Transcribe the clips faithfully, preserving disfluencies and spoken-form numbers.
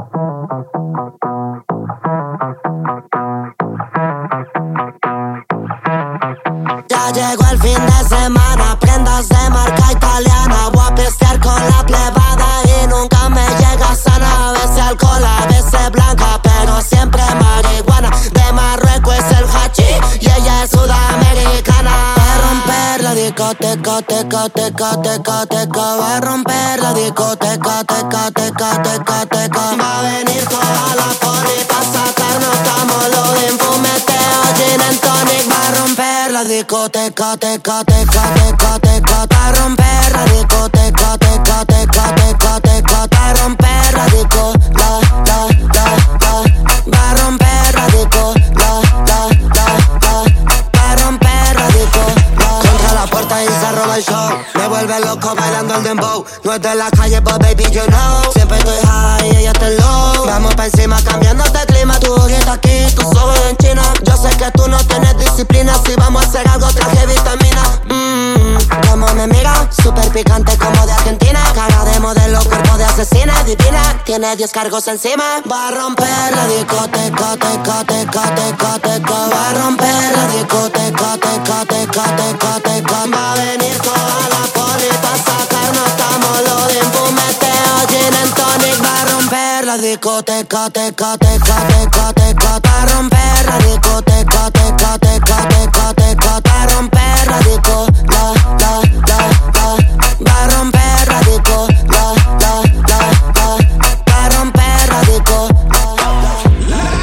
Ya llegó el fin de semana, prendas de marca italiana. Voy a pistear con la plebada y nunca me llega sana. A veces alcohol, a veces blanca, pero siempre marihuana. De Marruecos es el hachís y ella es sudamericana. Va a romper la discoteca, teca, teca, teca, teca. Va a romper la discoteca, teca, teca, teca, teca. Va a venir toda la poli pa' sacarnos camolo de fumeteo, gin and tonic. Va a romper la discoteca, teca, teca, teca, teca. Va a romper la discoteca, teca, teca, teca, teca. Va a romper la disco, la, la, la, la. Va a romper la disco, la, la, la, la. Va a romper la disco, la. Contra la puerta y se roba el show. Me vuelve loco bailando el dembow. No es de la calle, but baby you know. Siempre estoy high y ella está low. Vamos pa' encima cambiándote el clima. Tu ojito aquí, tus ojos en China. Yo sé que tú no tienes disciplina. Si vamos a hacer algo traje vitamina. Mmm, como me mira, super picante como de Argentina. Cara de modelo, cuerpo de asesina. Divina, tiene diez cargos encima. Va a romper la discoteca, teca, teca, teca, teca. Va a romper la discoteca, teca, teca, teca, teca. Va a venir toda la poli pa' sacarnos camolo de fumeteo, gin and tonic. Va a romper la discoteca, teca, teca, teca, teca. Va a romper la discoteca, teca, teca, teca, teca. Va a romper la disco, la, la, la, la. Va a romper la disco, la, la, la, la. Va a romper la disco, la, la, la.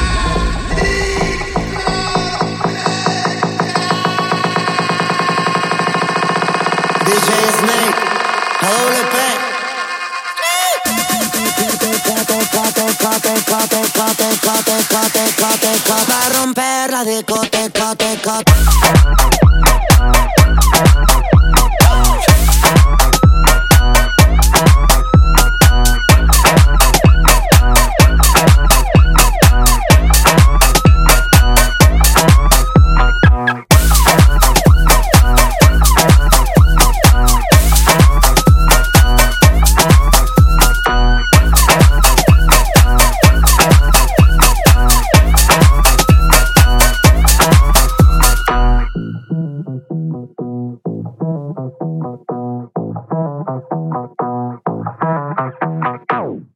D J Snake, A W P.